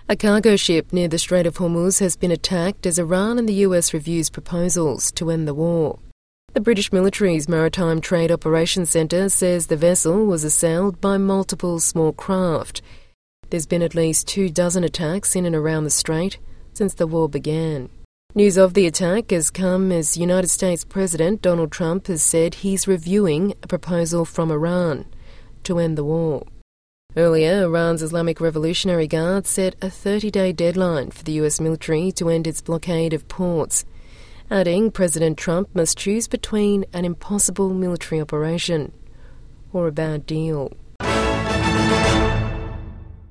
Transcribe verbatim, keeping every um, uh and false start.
A cargo ship near the Strait of Hormuz has been attacked as Iran and the U S reviews proposals to end the war. The British military's Maritime Trade Operations Centre says the vessel was assailed by multiple small craft. There's been at least two dozen attacks in and around the strait since the war began. News of the attack has come as United States President Donald Trump has said he's reviewing a proposal from Iran to end the war. Earlier, Iran's Islamic Revolutionary Guard set a thirty-day deadline for the U S military to end its blockade of ports, adding President Trump must choose between an impossible military operation or a bad deal.